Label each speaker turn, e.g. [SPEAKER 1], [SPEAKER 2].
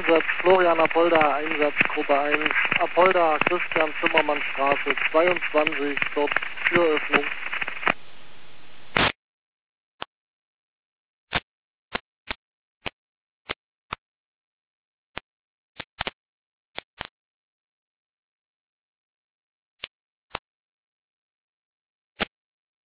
[SPEAKER 1] Einsatz Florian Apolda, Einsatzgruppe 1, Apolda, Christian Zimmermann Straße 22, dort Türöffnung.